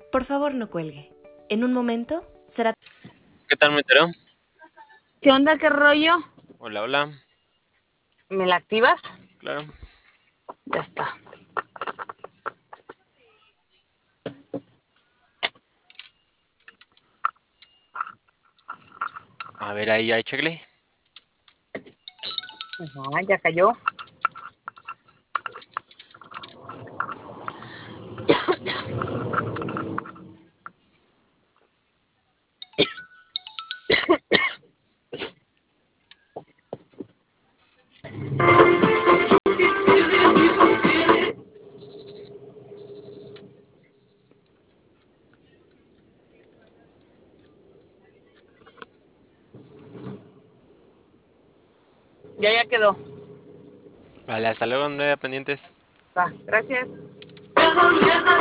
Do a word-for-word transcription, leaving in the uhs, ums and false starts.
Por favor, no cuelgue. En un momento será... ¿Qué tal, metero? ¿Qué onda? ¿Qué rollo? Hola, hola. ¿Me la activas? Claro. Ya está. A ver, ahí, ahí, checle. Ajá, ya cayó. Ya, ya quedó. Vale, hasta luego, no hay pendientes. Va, gracias.